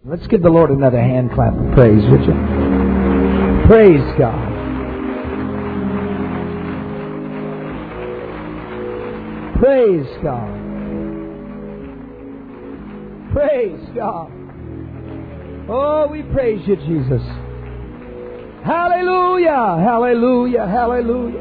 Let's give the Lord another hand clap of praise, would you? Praise God. Praise God. Praise God. Oh, we praise you, Jesus. Hallelujah, hallelujah, hallelujah.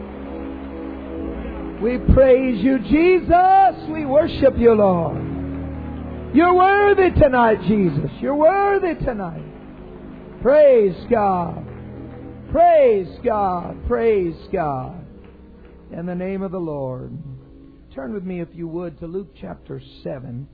We praise you, Jesus. We worship you, Lord. You're worthy tonight, Jesus. You're worthy tonight. Praise God. Praise God. Praise God. In the name of the Lord. Turn with me, if you would, to Luke chapter 7.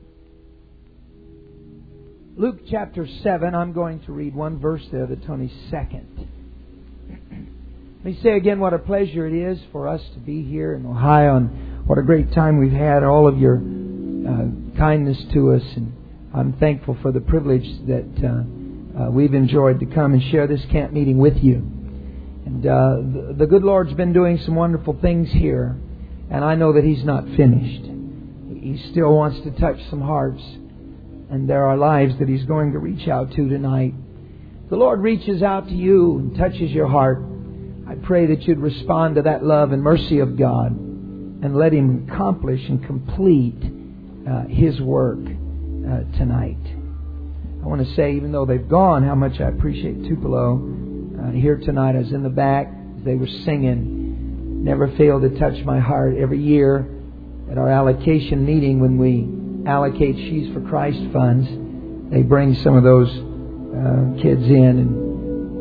Luke chapter 7, I'm going to read one verse there, the 22nd. Let me say again what a pleasure it is for us to be here in Ohio, and what a great time we've had, all of your kindness to us. And I'm thankful for the privilege that we've enjoyed to come and share this camp meeting with you. And the good Lord's been doing some wonderful things here, and I know that He's not finished. He still wants to touch some hearts, and there are lives that He's going to reach out to tonight. The Lord reaches out to you and touches your heart. I pray that you'd respond to that love and mercy of God and let Him accomplish and complete His work tonight. I want to say, even though they've gone, how much I appreciate Tupelo here tonight. I was in the back as they were singing. Never failed to touch my heart. Every year at our allocation meeting, when we allocate She's for Christ funds, they bring some of those kids in, and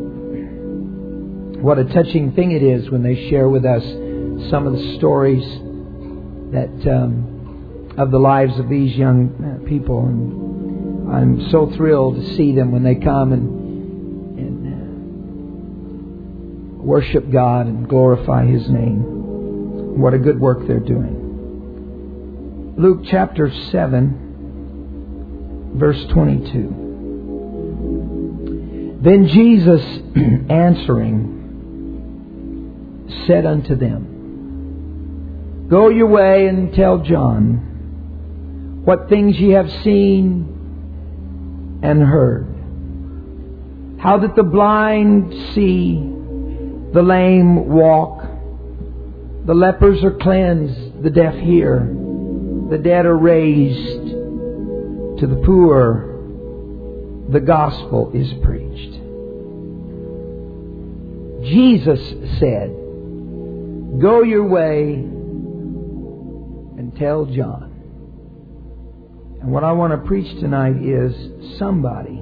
what a touching thing it is when they share with us some of the stories that of the lives of these young people. And I'm so thrilled to see them when they come and worship God and glorify His name. What a good work they're doing. Luke chapter 7, verse 22. Then Jesus answering said unto them, Go your way and tell John what things ye have seen and heard. How that the blind see, the lame walk, the lepers are cleansed, the deaf hear, the dead are raised, to the poor the gospel is preached. Jesus said, Go your way and tell John. And what I want to preach tonight is, somebody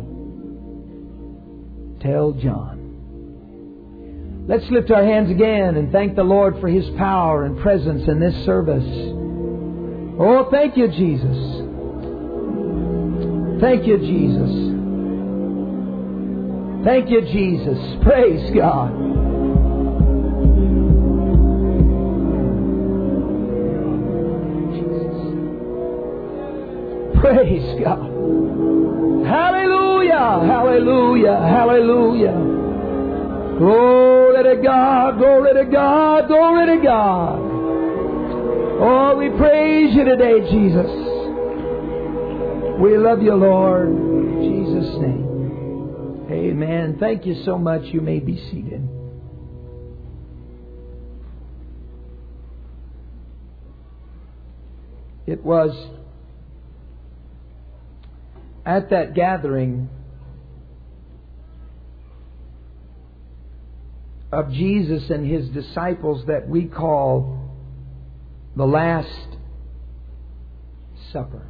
tell John. Let's lift our hands again and thank the Lord for His power and presence in this service. Oh, thank you, Jesus. Thank you, Jesus. Thank you, Jesus. Praise God. Praise God. Hallelujah. Hallelujah. Hallelujah. Glory to God. Glory to God. Glory to God. Oh, we praise you today, Jesus. We love you, Lord. In Jesus' name. Amen. Thank you so much. You may be seated. It was at that gathering of Jesus and His disciples that we call the Last Supper.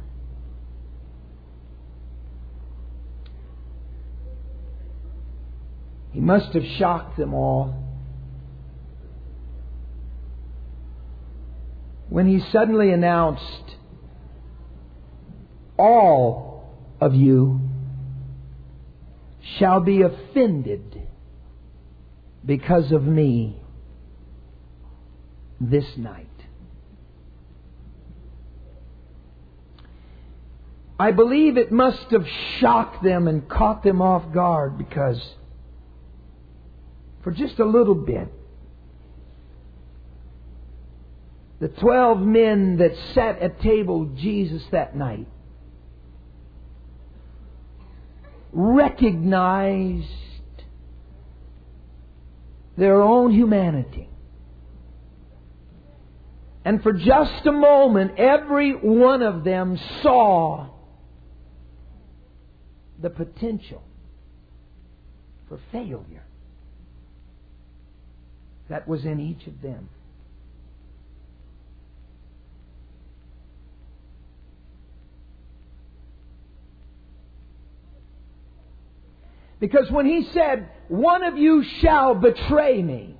He must have shocked them all when He suddenly announced, all of you shall be offended because of me this night. I believe it must have shocked them and caught them off guard, because for just a little bit, the 12 men that sat at table with Jesus that night recognized their own humanity. And for just a moment, every one of them saw the potential for failure that was in each of them. Because when He said, "One of you shall betray me,"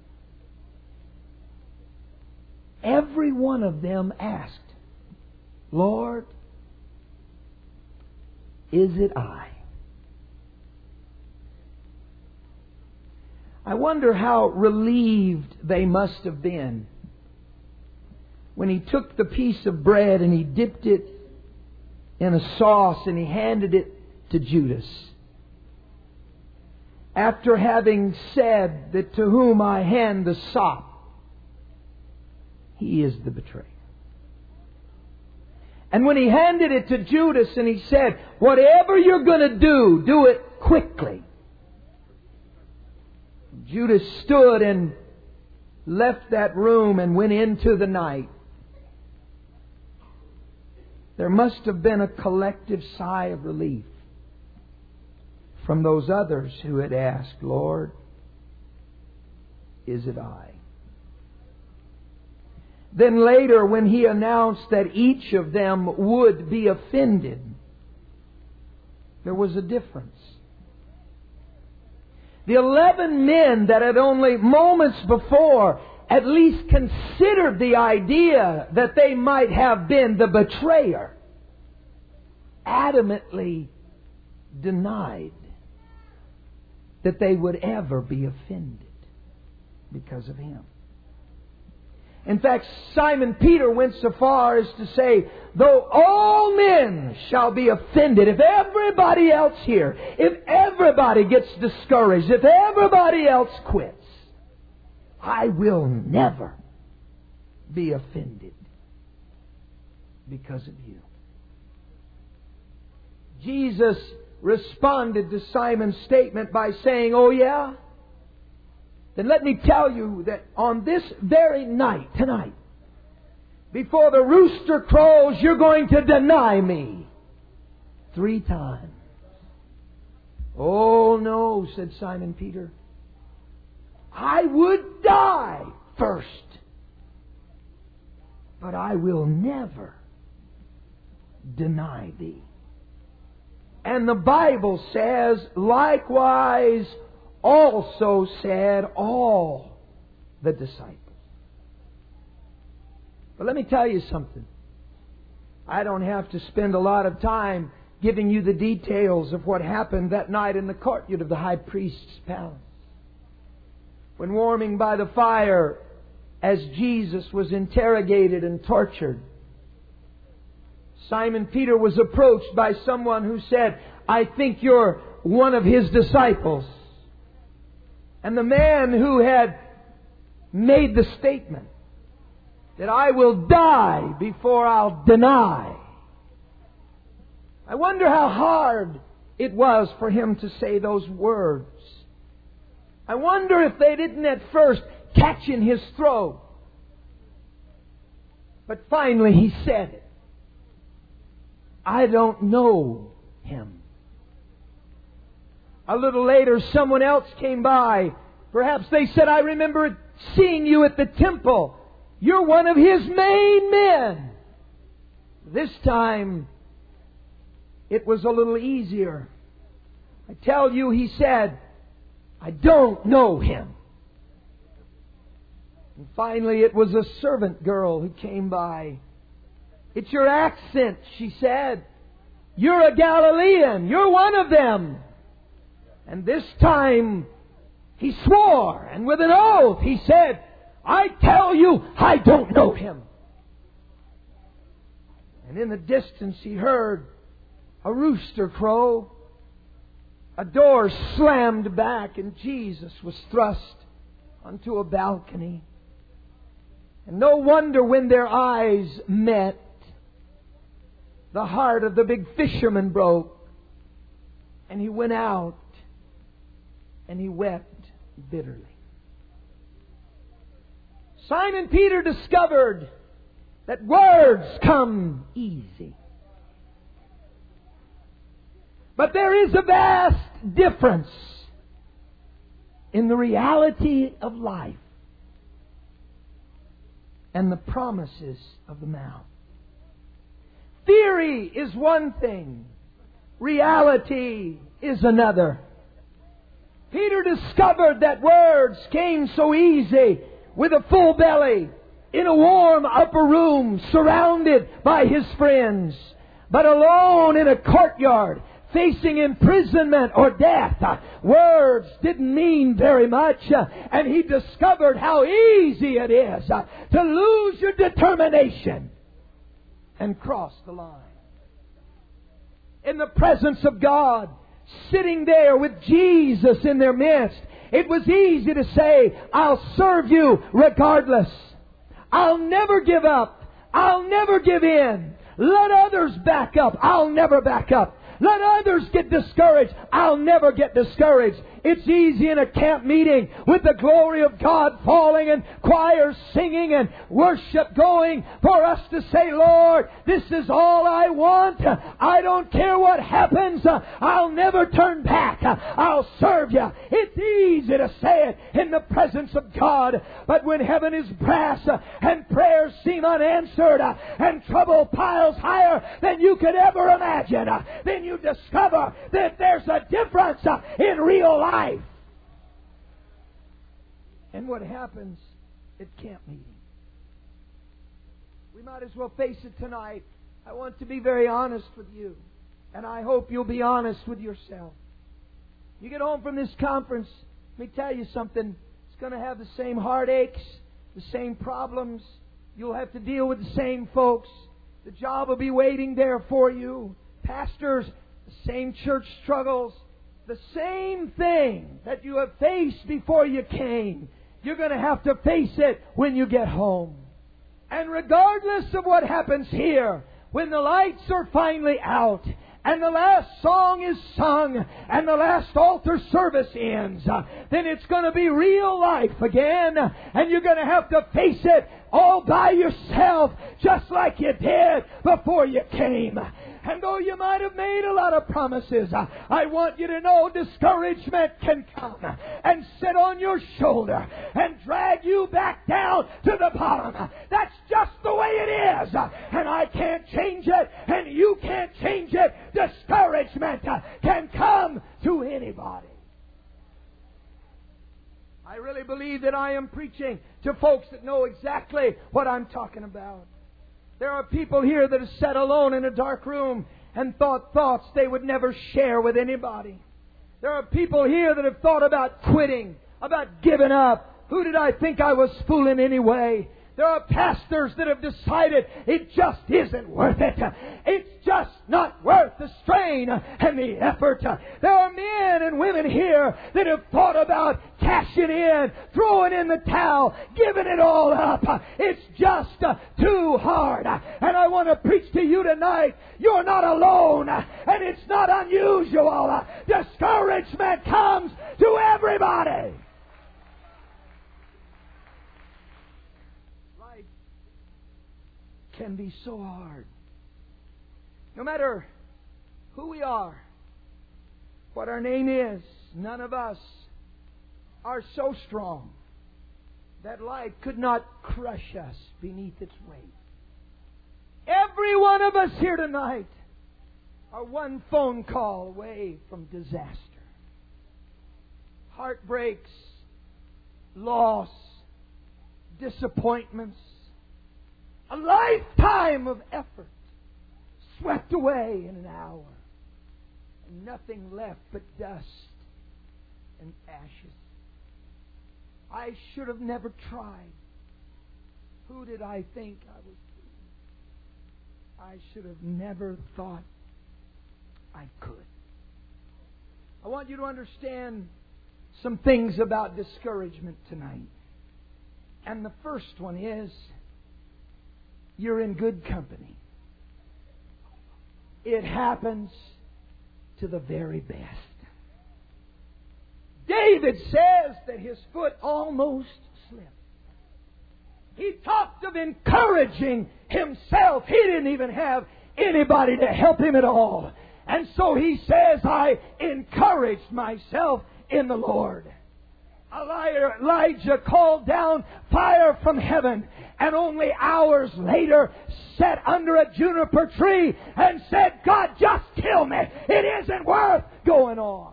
every one of them asked, "Lord, is it I?" I wonder how relieved they must have been when He took the piece of bread and He dipped it in a sauce and He handed it to Judas, after having said that to whom I hand the sop, he is the betrayer. And when He handed it to Judas and He said, "Whatever you're going to do, do it quickly." Judas stood and left that room and went into the night. There must have been a collective sigh of relief from those others who had asked, "Lord, is it I?" Then later, when He announced that each of them would be offended, there was a difference. The 11 men that had only moments before at least considered the idea that they might have been the betrayer, adamantly denied that they would ever be offended because of Him. In fact, Simon Peter went so far as to say, "Though all men shall be offended," if everybody else here, if everybody gets discouraged, if everybody else quits, I will never be offended because of you. Jesus responded to Simon's statement by saying, "Oh yeah? Then let me tell you that on this very night, tonight, before the rooster crows, you're going to deny me 3 times. "Oh no," said Simon Peter. "I would die first, but I will never deny Thee." And the Bible says, likewise also said all the disciples. But let me tell you something. I don't have to spend a lot of time giving you the details of what happened that night in the courtyard of the high priest's palace. When warming by the fire, as Jesus was interrogated and tortured, Simon Peter was approached by someone who said, "I think you're one of His disciples." And the man who had made the statement that "I will die before I'll deny." I wonder how hard it was for him to say those words. I wonder if they didn't at first catch in his throat. But finally he said it. "I don't know Him." A little later, someone else came by. Perhaps they said, "I remember seeing you at the temple. You're one of His main men." This time, it was a little easier. I tell you, he said, "I don't know Him." And finally, it was a servant girl who came by. "It's your accent," she said. "You're a Galilean. You're one of them." And this time he swore, and with an oath he said, "I tell you, I don't know Him." And in the distance he heard a rooster crow. A door slammed back, and Jesus was thrust onto a balcony. And no wonder when their eyes met, the heart of the big fisherman broke. And he went out and he wept bitterly. Simon Peter discovered that words come easy. But there is a vast difference in the reality of life and the promises of the mouth. Theory is one thing. Reality is another. Peter discovered that words came so easy with a full belly in a warm upper room surrounded by his friends, but alone in a courtyard facing imprisonment or death. Words didn't mean very much, and he discovered how easy it is to lose your determination and cross the line. In the presence of God, sitting there with Jesus in their midst, it was easy to say, I'll serve you regardless. I'll never give up. I'll never give in. Let others back up. I'll never back up. Let others get discouraged. I'll never get discouraged. It's easy in a camp meeting with the glory of God falling and choirs singing and worship going for us to say, Lord, this is all I want. I don't care what happens. I'll never turn back. I'll serve you. It's easy to say it in the presence of God. But when heaven is brass and prayers seem unanswered and trouble piles higher than you could ever imagine, then you discover that there's a difference in real life. And what happens at camp meeting. We might as well face it tonight. I want to be very honest with you. And I hope you'll be honest with yourself. You get home from this conference, let me tell you something. It's going to have the same heartaches, the same problems. You'll have to deal with the same folks. The job will be waiting there for you. Pastors, the same church struggles. The same thing that you have faced before you came, you're going to have to face it when you get home. And regardless of what happens here, when the lights are finally out and the last song is sung and the last altar service ends, then it's going to be real life again, and you're going to have to face it all by yourself, just like you did before you came. And though you might have made a lot of promises, I want you to know discouragement can come and sit on your shoulder and drag you back down to the bottom. That's just the way it is. And I can't change it, and you can't change it. Discouragement can come to anybody. I really believe that I am preaching to folks that know exactly what I'm talking about. There are people here that have sat alone in a dark room and thought thoughts they would never share with anybody. There are people here that have thought about quitting, about giving up. Who did I think I was fooling anyway? There are pastors that have decided it just isn't worth it. It's just not worth the strain and the effort. There are men and women here that have thought about cashing in, throwing in the towel, giving it all up. It's just too hard. And I want to preach to you tonight, you're not alone, and it's not unusual. Discouragement comes to everybody. Can be so hard. No matter who we are, what our name is, none of us are so strong that life could not crush us beneath its weight. Every one of us here tonight are one phone call away from disaster. Heartbreaks, loss, disappointments, a lifetime of effort swept away in an hour, and nothing left but dust and ashes. I should have never tried. Who did I think I was fooling? I should have never thought I could. I want you to understand some things about discouragement tonight. And the first one is, you're in good company. It happens to the very best. David says that his foot almost slipped. He talked of encouraging himself. He didn't even have anybody to help him at all. And so he says, I encouraged myself in the Lord. Elijah called down fire from heaven, and only hours later sat under a juniper tree and said, God, just kill me. It isn't worth going on.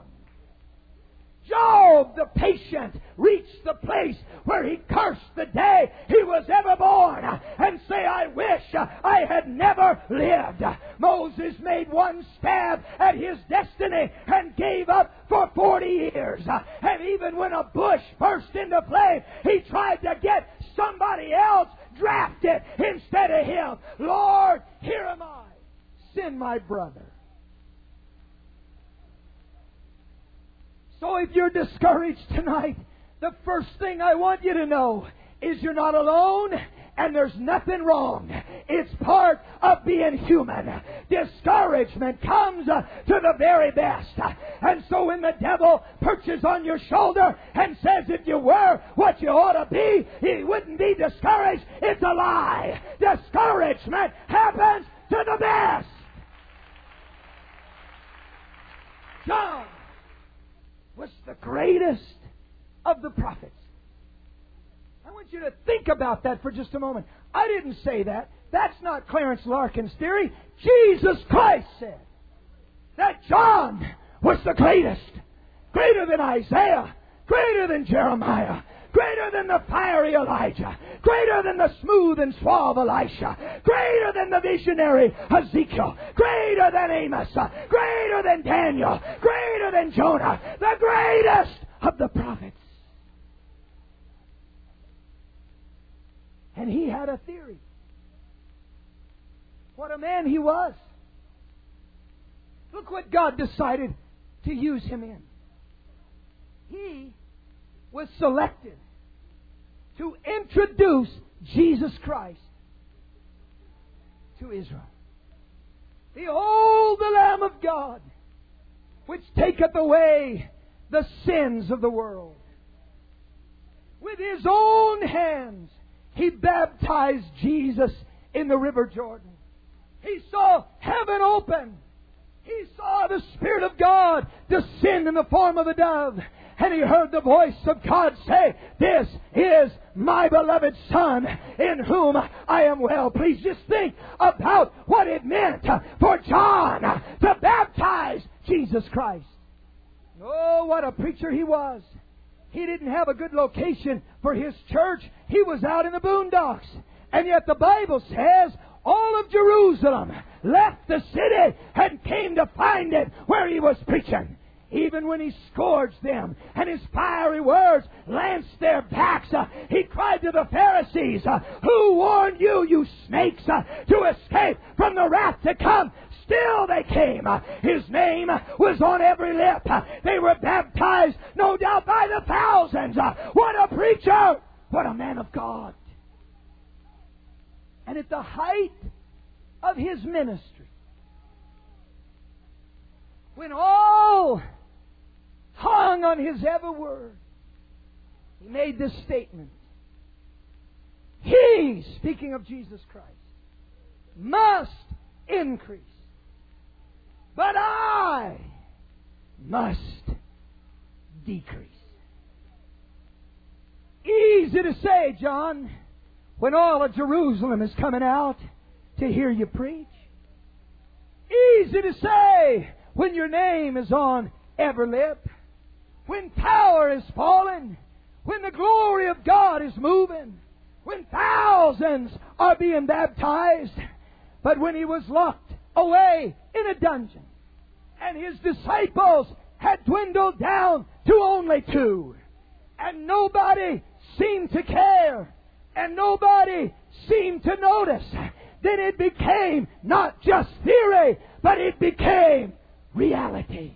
Job, the patient, reached the place where he cursed the day he was ever born and say, I wish I had never lived. Moses made one stab at his destiny and gave up for 40 years. And even when a bush burst into flame, he tried to get somebody else drafted instead of him. Lord, here am I. Send my brother. So if you're discouraged tonight, the first thing I want you to know is you're not alone and there's nothing wrong. It's part of being human. Discouragement comes to the very best. And so when the devil perches on your shoulder and says if you were what you ought to be, you wouldn't be discouraged, it's a lie. Discouragement happens to the best. John was the greatest of the prophets. I want you to think about that for just a moment. I didn't say that. That's not Clarence Larkin's theory. Jesus Christ said that John was the greatest. Greater than Isaiah. Greater than Jeremiah. Greater than the fiery Elijah. Greater than the smooth and suave Elisha. Greater than the visionary Ezekiel. Greater than Amos. Greater than Daniel. Greater than Jonah. The greatest of the prophets. And he had a theory. What a man he was. Look what God decided to use him in. He was selected to introduce Jesus Christ to Israel. Behold the Lamb of God, which taketh away the sins of the world. With His own hands, He baptized Jesus in the river Jordan. He saw heaven open. He saw the Spirit of God descend in the form of a dove. And He heard the voice of God say, this is my beloved Son, in whom I am well. Please just think about what it meant for John to baptize Jesus Christ. Oh, what a preacher he was. He didn't have a good location for his church. He was out in the boondocks. And yet the Bible says all of Jerusalem left the city and came to find it where he was preaching. Even when he scourged them and his fiery words lanced their backs, he cried to the Pharisees, who warned you, you snakes, to escape from the wrath to come? Still they came. His name was on every lip. They were baptized, no doubt, by the thousands. What a preacher! What a man of God! And at the height of his ministry, when all hung on his every word, he made this statement. He, speaking of Jesus Christ, must increase, but I must decrease. Easy to say, John, when all of Jerusalem is coming out to hear you preach. Easy to say when your name is on every lip, when power is falling, when the glory of God is moving, when thousands are being baptized. But when he was locked away in a dungeon and his disciples had dwindled down to only 2, and nobody seemed to care, and nobody seemed to notice, then it became not just theory, but it became reality.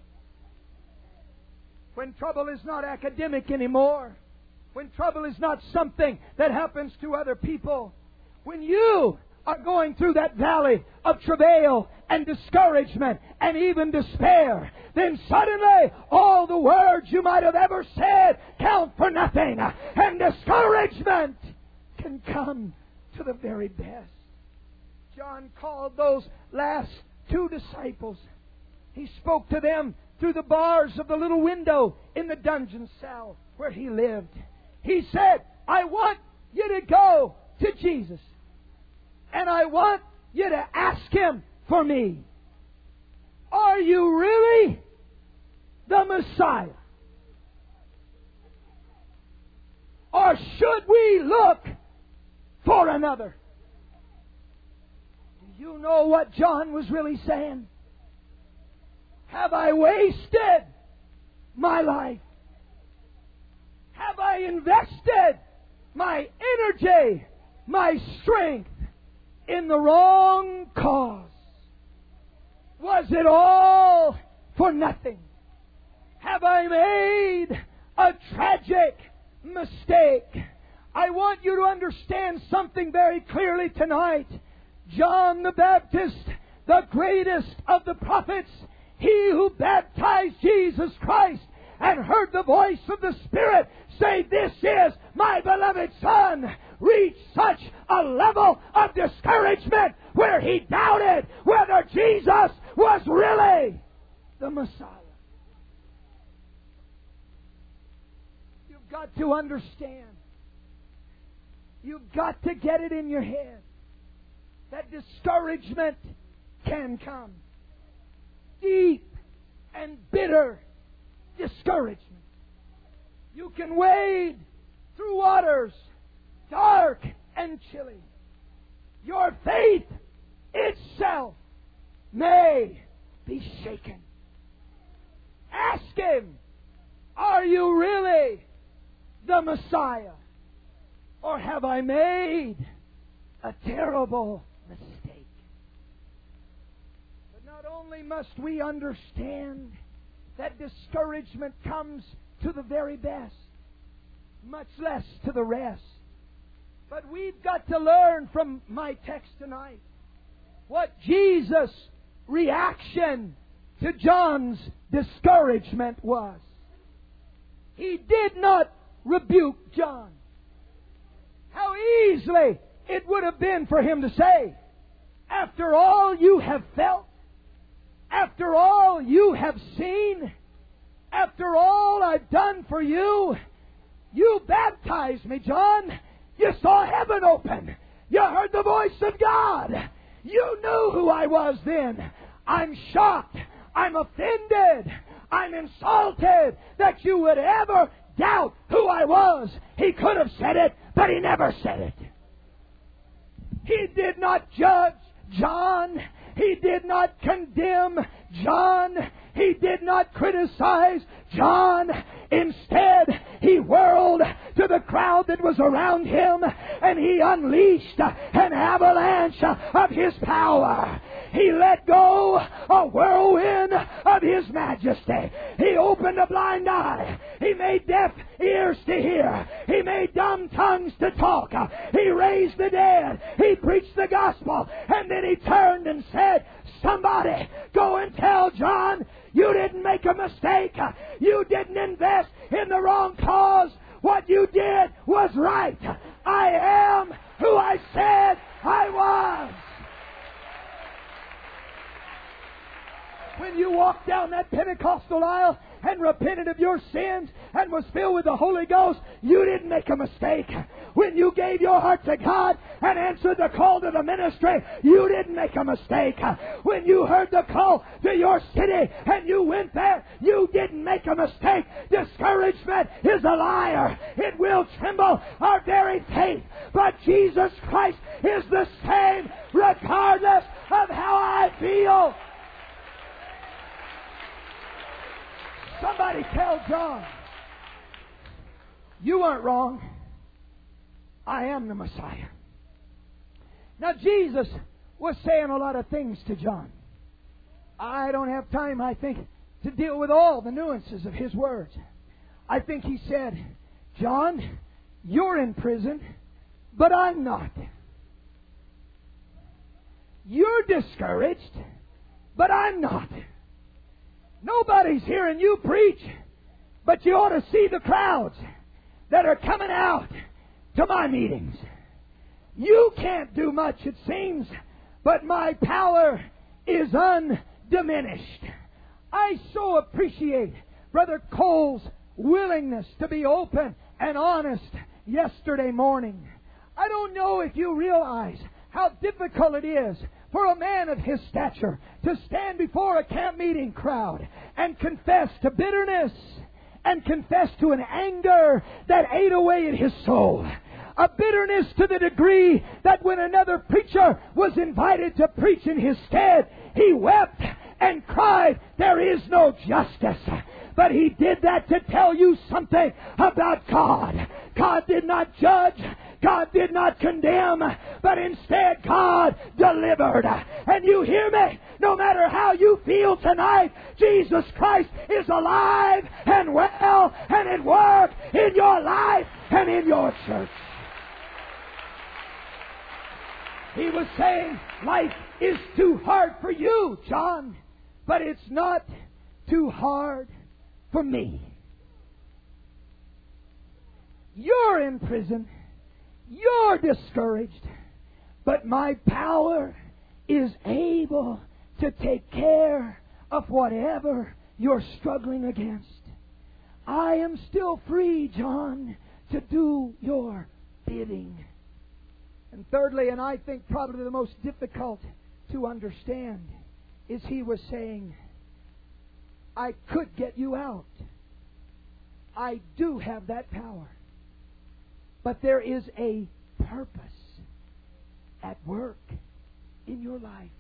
When trouble is not academic anymore, when trouble is not something that happens to other people, when you are going through that valley of travail and discouragement and even despair, then suddenly all the words you might have ever said count for nothing, and discouragement can come to the very best. John called those last two disciples. He spoke to them through the bars of the little window in the dungeon cell where he lived. He said, I want you to go to Jesus, and I want you to ask Him for me. Are you really the Messiah? Or should we look for another? Do you know what John was really saying? Have I wasted my life? Have I invested my energy, my strength in the wrong cause? Was it all for nothing? Have I made a tragic mistake? I want you to understand something very clearly tonight. John the Baptist, the greatest of the prophets, he who baptized Jesus Christ and heard the voice of the Spirit say, this is my beloved Son, reached such a level of discouragement where he doubted whether Jesus was really the Messiah. You've got to understand. You've got to get it in your head that discouragement can come. Deep and bitter discouragement. You can wade through waters dark and chilly. Your faith itself may be shaken. Ask Him, are you really the Messiah? Or have I made a terrible mistake? But not only must we understand that discouragement comes to the very best, much less to the rest, but we've got to learn from my text tonight what Jesus' reaction to John's discouragement was. He did not rebuke John. How easily it would have been for him to say, after all you have felt, after all you have seen, after all I've done for you, you baptized me, John. You saw heaven open. You heard the voice of God. You knew who I was then. I'm shocked. I'm offended. I'm insulted that you would ever doubt who I was. He could have said it, but he never said it. He did not judge John. He did not condemn John. He did not criticize John. Instead, he whirled to the crowd that was around him, and he unleashed an avalanche of his power. He let go a whirlwind of His majesty. He opened a blind eye. He made deaf ears to hear. He made dumb tongues to talk. He raised the dead. He preached the gospel. And then he turned and said, somebody go and tell John, you didn't make a mistake. You didn't invest in the wrong cause. What you did was right. I am who I said I was. When you walked down that Pentecostal aisle and repented of your sins and was filled with the Holy Ghost, you didn't make a mistake. When you gave your heart to God and answered the call to the ministry, you didn't make a mistake. When you heard the call to your city and you went there, you didn't make a mistake. Discouragement is a liar. It will tremble our very faith. But Jesus Christ is the same regardless of how I feel. Somebody tell John, you weren't wrong. I am the Messiah. Now, Jesus was saying a lot of things to John. I don't have time, I think, to deal with all the nuances of His words. I think He said, John, you're in prison, but I'm not. You're discouraged, but I'm not. Nobody's hearing you preach, but you ought to see the crowds that are coming out to my meetings. You can't do much, it seems, but my power is undiminished. I so appreciate Brother Cole's willingness to be open and honest yesterday morning. I don't know if you realize how difficult it is for a man of his stature to stand before a camp meeting crowd and confess to bitterness and confess to an anger that ate away at his soul. A bitterness to the degree that when another preacher was invited to preach in his stead, he wept and cried, "There is no justice." But he did that to tell you something about God. God did not judge. God did not condemn, but instead God delivered. And you hear me? No matter how you feel tonight, Jesus Christ is alive and well and at work in your life and in your church. He was saying, life is too hard for you, John, but it's not too hard for me. You're in prison. You're discouraged. But my power is able to take care of whatever you're struggling against. I am still free, John, to do your bidding. And thirdly, and I think probably the most difficult to understand, is he was saying, I could get you out. I do have that power. But there is a purpose at work in your life.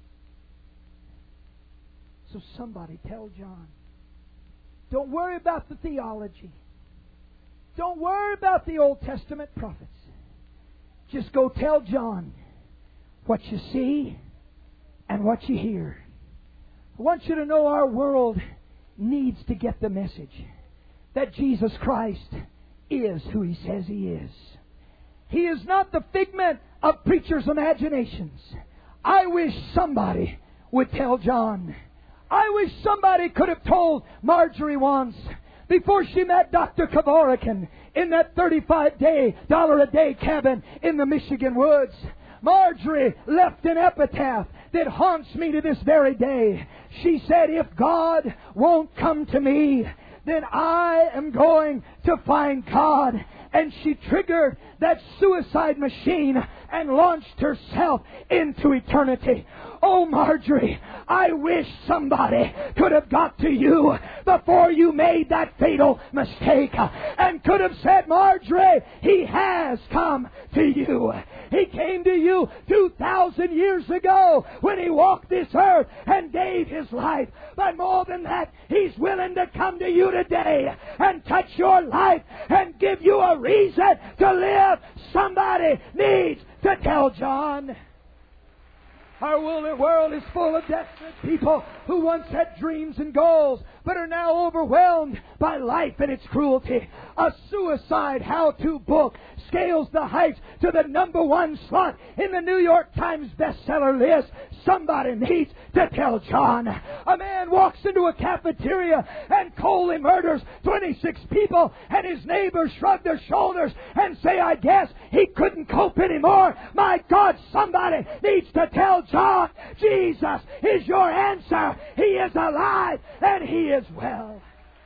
So somebody tell John, don't worry about the theology. Don't worry about the Old Testament prophets. Just go tell John what you see and what you hear. I want you to know our world needs to get the message that Jesus Christ is who He says He is. He is not the figment of preachers' imaginations. I wish somebody would tell John. I wish somebody could have told Marjorie once, before she met Dr. Kevorkian in that $35 a day cabin in the Michigan woods. Marjorie left an epitaph that haunts me to this very day. She said, if God won't come to me, then I am going to find God. And she triggered that suicide machine and launched herself into eternity. Oh, Marjorie, I wish somebody could have got to you before you made that fatal mistake and could have said, Marjorie, He has come to you. He came to you 2,000 years ago when He walked this earth and gave His life. But more than that, He's willing to come to you today and touch your life and give you a reason to live. Somebody needs to tell John. Our world is full of desperate people who once had dreams and goals, but are now overwhelmed by life and its cruelty. A suicide how-to book scales the heights to the #1 slot in the New York Times bestseller list. Somebody needs to tell John. A man walks into a cafeteria and coldly murders 26 people, and his neighbors shrug their shoulders and say, I guess he couldn't cope anymore. My God, somebody needs to tell John, Jesus is your answer. He is alive and He is well.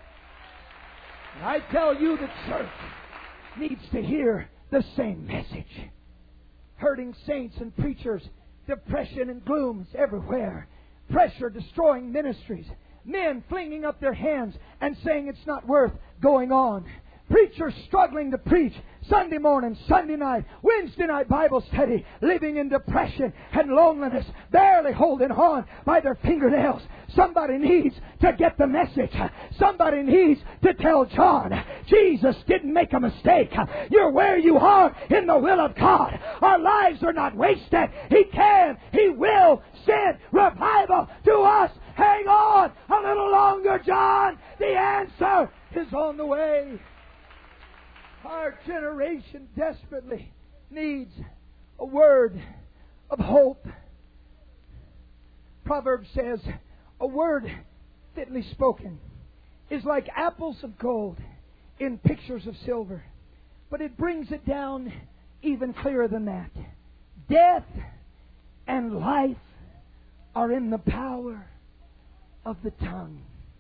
And I tell you, the church needs to hear the same message. Hurting saints and preachers, depression and glooms everywhere, pressure destroying ministries, men flinging up their hands and saying it's not worth going on. Preachers struggling to preach Sunday morning, Sunday night, Wednesday night Bible study, living in depression and loneliness, barely holding on by their fingernails. Somebody needs to get the message. Somebody needs to tell John, Jesus didn't make a mistake. You're where you are in the will of God. Our lives are not wasted. He can, He will send revival to us. Hang on a little longer, John. The answer is on the way. Our generation desperately needs a word of hope. Proverbs says, a word fitly spoken is like apples of gold in pictures of silver. But it brings it down even clearer than that. Death and life are in the power of the tongue.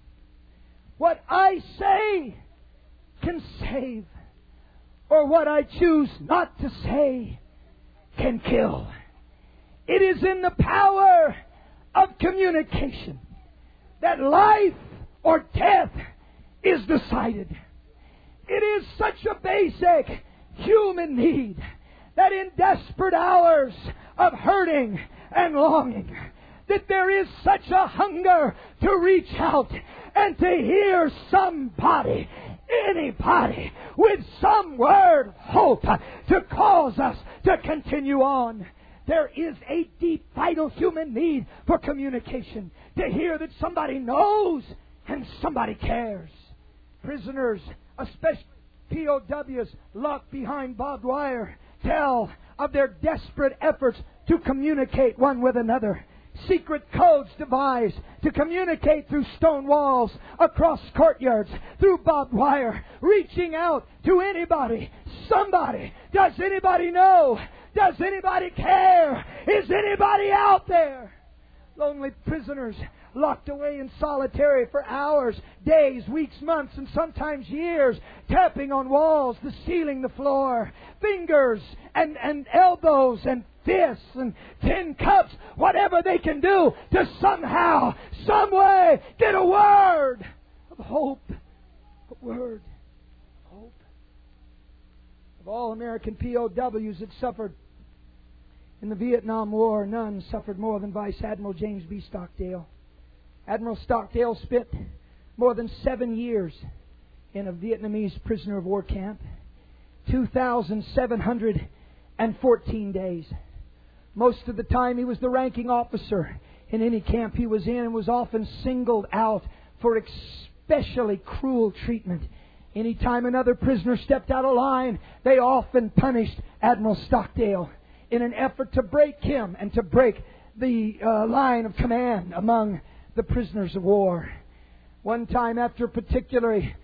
What I say can save, or what I choose not to say can kill. It is in the power of communication that life or death is decided. It is such a basic human need that in desperate hours of hurting and longing, that there is such a hunger to reach out and to hear somebody, anybody, with some word of hope to cause us to continue on. There is a deep, vital human need for communication, to hear that somebody knows and somebody cares. Prisoners, especially POWs locked behind barbed wire, tell of their desperate efforts to communicate one with another. Secret codes devised to communicate through stone walls, across courtyards, through barbed wire, reaching out to anybody, somebody. Does anybody know? Does anybody care? Is anybody out there? Lonely prisoners locked away in solitary for hours, days, weeks, months, and sometimes years, tapping on walls, the ceiling, the floor, fingers and elbows and fists and tin cups, whatever they can do to somehow, some way, get a word of hope. A word of hope. Of all American POWs that suffered in the Vietnam War, none suffered more than Vice Admiral James B. Stockdale. Admiral Stockdale spent more than 7 years in a Vietnamese prisoner of war camp. 2,714 days. Most of the time he was the ranking officer in any camp he was in, and was often singled out for especially cruel treatment. Anytime another prisoner stepped out of line, they often punished Admiral Stockdale in an effort to break him and to break the line of command among the prisoners of war. One time, after a particularly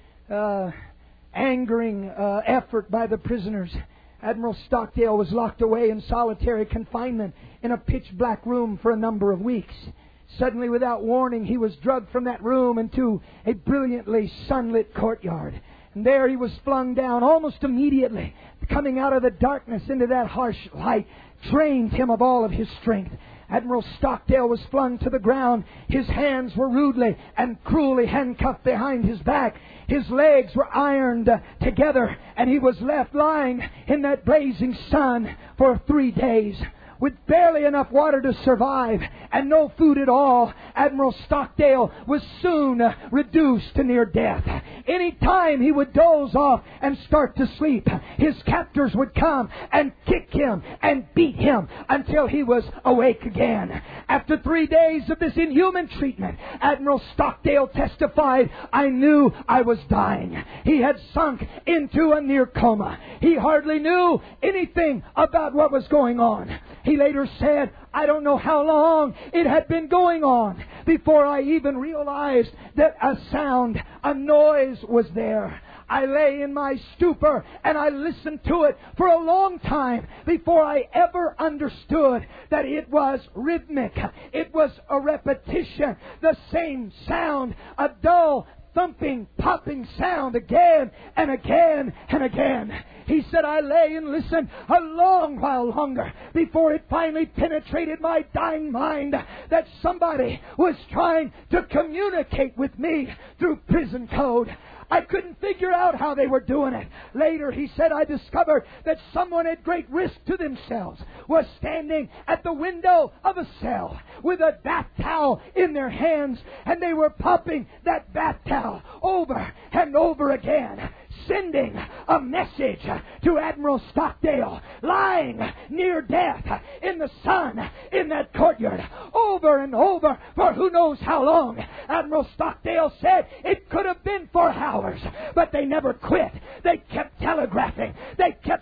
angering effort by the prisoners, Admiral Stockdale was locked away in solitary confinement in a pitch-black room for a number of weeks. Suddenly, without warning, he was drugged from that room into a brilliantly sunlit courtyard. And there he was flung down almost immediately. Coming out of the darkness into that harsh light drained him of all of his strength. Admiral Stockdale was flung to the ground. His hands were rudely and cruelly handcuffed behind his back. His legs were ironed together, and he was left lying in that blazing sun for 3 days. With barely enough water to survive and no food at all, Admiral Stockdale was soon reduced to near death. Any time he would doze off and start to sleep, his captors would come and kick him and beat him until he was awake again. After 3 days of this inhuman treatment, Admiral Stockdale testified, "I knew I was dying." He had sunk into a near coma. He hardly knew anything about what was going on. He later said, "I don't know how long it had been going on before I even realized that a sound, a noise was there. I lay in my stupor and I listened to it for a long time before I ever understood that it was rhythmic. It was a repetition, the same sound, a dull, thumping, popping sound again and again and again." He said, "I lay and listened a long while longer before it finally penetrated my dying mind that somebody was trying to communicate with me through prison code. I couldn't figure out how they were doing it. Later," he said, "I discovered that someone at great risk to themselves was standing at the window of a cell with a bath towel in their hands, and they were popping that bath towel over and over again, sending a message to Admiral Stockdale, lying near death in the sun in that courtyard, over and over for who knows how long." Admiral Stockdale said it could have been for hours, but they never quit. They kept telegraphing. They kept sending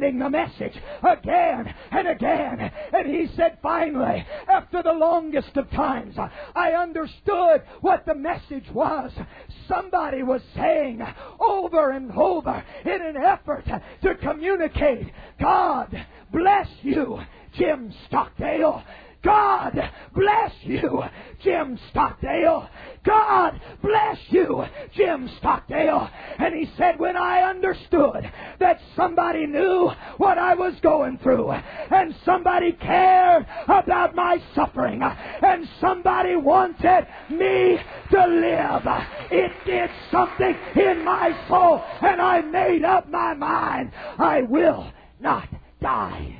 sending the message again and again. And he said, finally, after the longest of times, I understood what the message was. Somebody was saying over and over in an effort to communicate, God bless you, Jim Stockdale. God bless you, Jim Stockdale. God bless you, Jim Stockdale. And he said, when I understood that somebody knew what I was going through, and somebody cared about my suffering, and somebody wanted me to live, it did something in my soul, and I made up my mind. I will not die.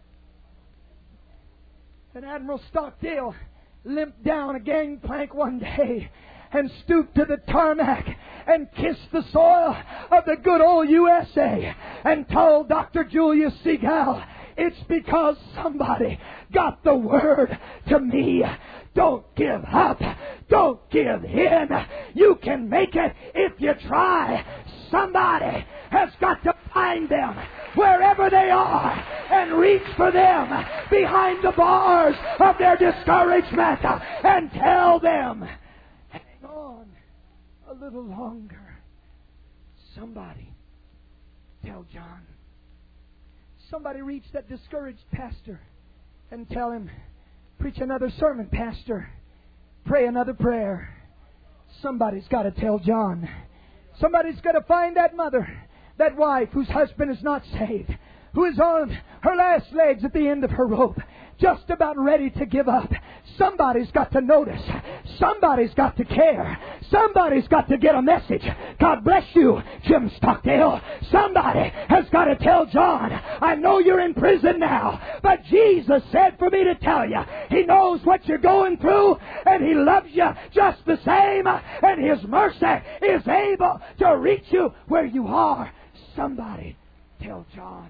And Admiral Stockdale limped down a gangplank one day and stooped to the tarmac and kissed the soil of the good old USA and told Dr. Julius Segal, it's because somebody got the word to me. Don't give up. Don't give in. You can make it if you try. Somebody has got to find them wherever they are and reach for them behind the bars of their discouragement and tell them, hang on a little longer. Somebody tell John. Somebody reach that discouraged pastor and tell him, preach another sermon, pastor. Pray another prayer. Somebody's got to tell John. Somebody's got to find that mother, that wife whose husband is not saved, who is on her last legs at the end of her rope, just about ready to give up. Somebody's got to notice. Somebody's got to care. Somebody's got to get a message. God bless you, Jim Stockdale. Somebody has got to tell John, I know you're in prison now, but Jesus said for me to tell you, He knows what you're going through, and He loves you just the same, and His mercy is able to reach you where you are. Somebody tell John.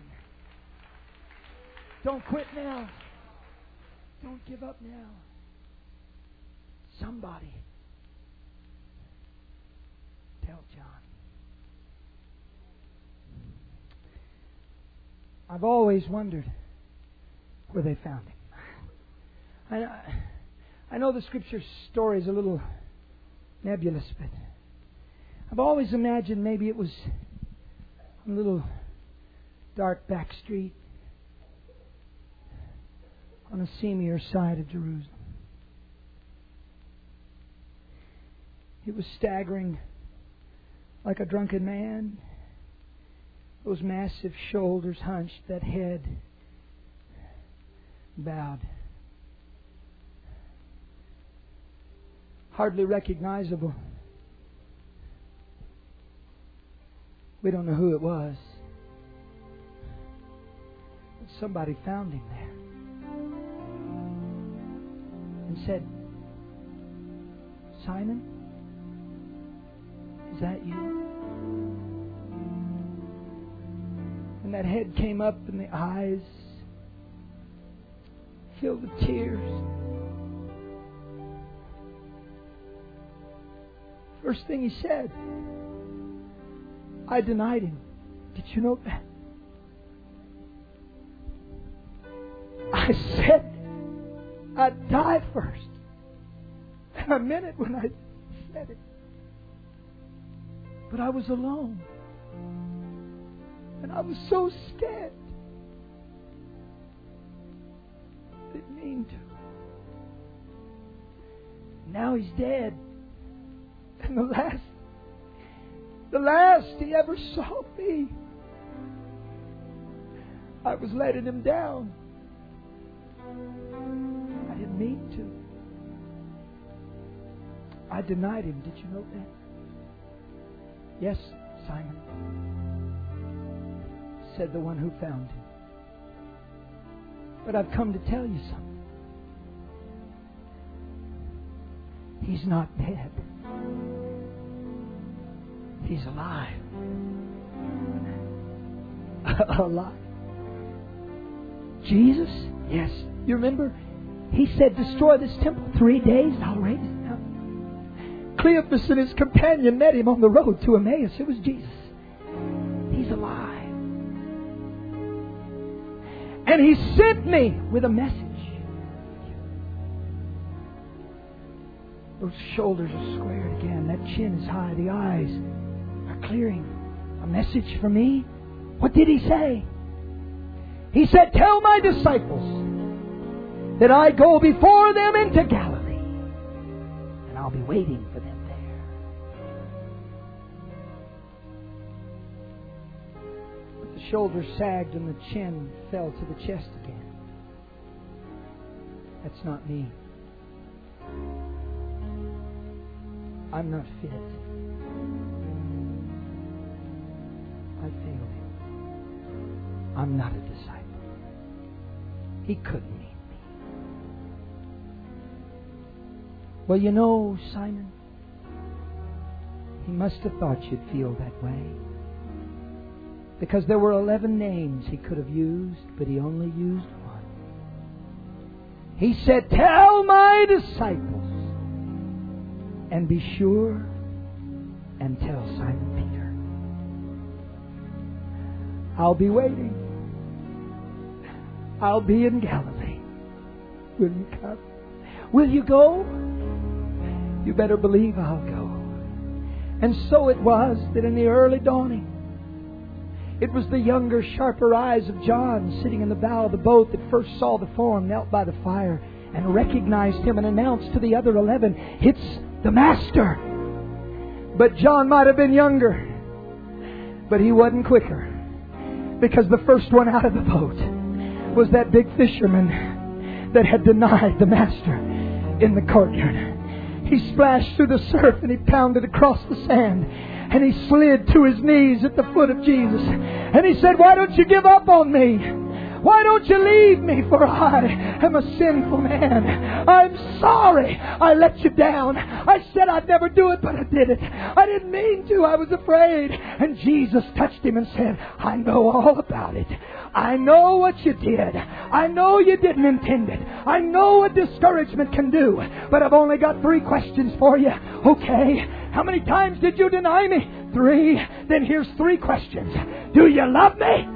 Don't quit now. Don't give up now. Somebody tell John. I've always wondered where they found him. I know the Scripture story is a little nebulous, but I've always imagined maybe it was a little dark back street on the seamier side of Jerusalem. He was staggering like a drunken man. Those massive shoulders hunched, that head bowed. Hardly recognizable. We don't know who it was. But somebody found him there and said, Simon, is that you? And that head came up and the eyes filled with tears. First thing he said, I denied Him. Did you know that? I said I'd die first. And I meant it when I said it. But I was alone. And I was so scared. I didn't mean to. Now he's dead. And the last he ever saw me, I was letting him down. I didn't mean to. I denied Him. Did you know that? Yes, Simon, said the one who found Him. But I've come to tell you something. He's not dead. He's alive. Alive. Jesus? Yes. You remember? He said, destroy this temple 3 days and I'll raise it up. Cleophas and his companion met Him on the road to Emmaus. It was Jesus. He's alive. And He sent me with a message. Those shoulders are squared again. That chin is high. The eyes are clearing. A message for me? What did He say? He said, tell my disciples that I go before them into Galilee, and I'll be waiting for them there. But the shoulders sagged and the chin fell to the chest again. That's not me. I'm not fit. I failed Him. I'm not a disciple. He couldn't need me. Well, you know, Simon, He must have thought you'd feel that way. Because there were 11 names He could have used, but He only used one. He said, tell my disciples, and be sure and tell Simon Peter, I'll be waiting. I'll be in Galilee. Will you come? Will you go? You better believe I'll go. And so it was that in the early dawning, it was the younger, sharper eyes of John sitting in the bow of the boat that first saw the form, knelt by the fire, and recognized Him and announced to the other 11, it's the Master. But John might have been younger, but he wasn't quicker. Because the first one out of the boat was that big fisherman that had denied the Master in the courtyard. He splashed through the surf and he pounded across the sand. And he slid to his knees at the foot of Jesus. And he said, why don't you give up on me? Why don't you leave me? For I am a sinful man. I'm sorry I let you down. I said I'd never do it, but I did it. I didn't mean to. I was afraid. And Jesus touched him and said, I know all about it. I know what you did. I know you didn't intend it. I know what discouragement can do. But I've only got 3 questions for you. Okay. How many times did you deny me? 3. Then here's 3 questions. Do you love me?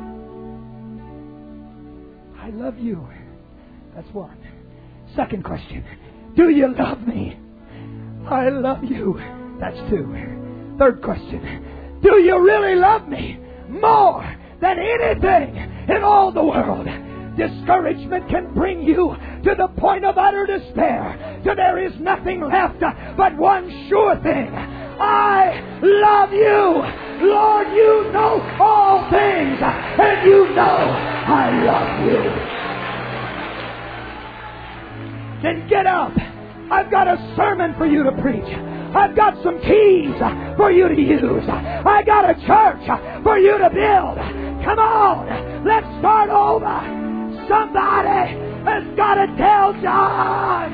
I love you. That's 1. Second question. Do you love me? I love you. That's 2. Third question. Do you really love me more than anything in all the world? Discouragement can bring you to the point of utter despair. So there is nothing left but one sure thing. I love you. Lord, you know all things. And you know I love you. Then get up. I've got a sermon for you to preach. I've got some keys for you to use. I got a church for you to build. Come on. Let's start over. Somebody has got to tell John.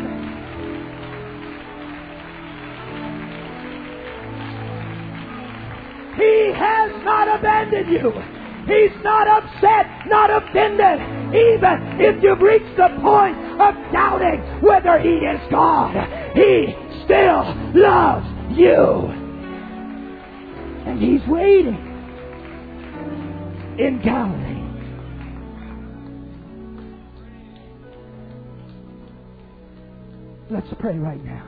He has not abandoned you. He's not upset, not offended. Even if you've reached the point of doubting whether He is God, He still loves you. And He's waiting in Galilee. Let's pray right now.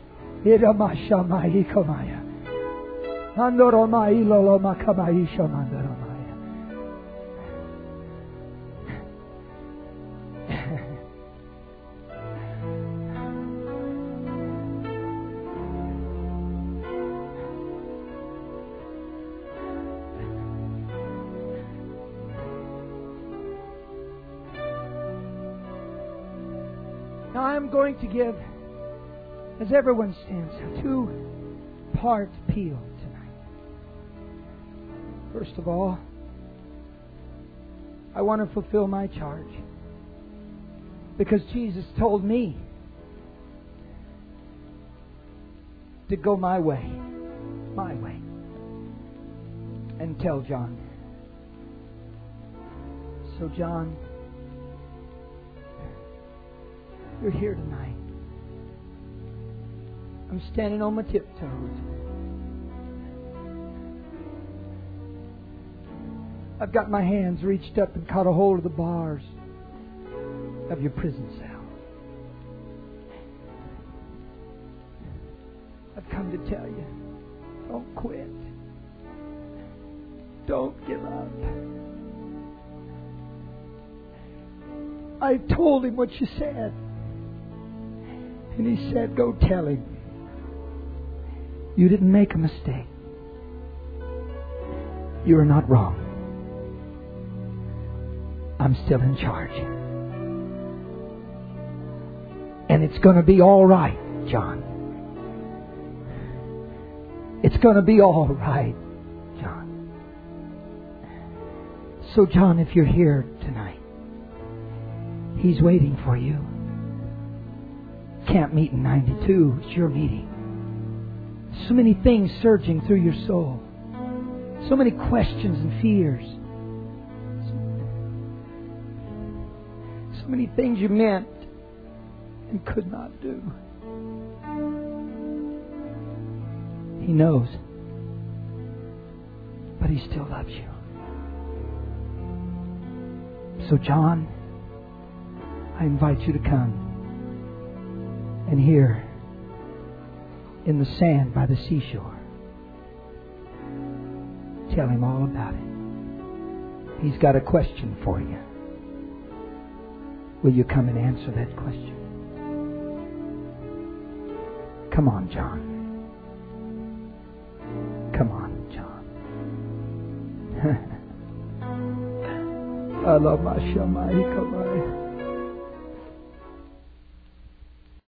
Now I'm going to give, as everyone stands, a 2-part appeal tonight. First of all, I want to fulfill my charge. Because Jesus told me to go my way, and tell John. So John, you're here tonight. I'm standing on my tiptoes. I've got my hands reached up and caught a hold of the bars. of your prison cell. I've come to tell you, don't quit. Don't give up. I told him what you said. And he said, go tell him. You didn't make a mistake. You are not wrong. I'm still in charge. And it's going to be all right, John. It's going to be all right, John. So, John, if you're here tonight, He's waiting for you. Camp meeting 92, it's your meeting. So many things surging through your soul. So many questions and fears. So many things you meant and could not do. He knows. But He still loves you. So, John, I invite you to come. And here, in the sand by the seashore, tell Him all about it. He's got a question for you. Will you come and answer that question? Come on, John. Come on, John. I love my Shammai.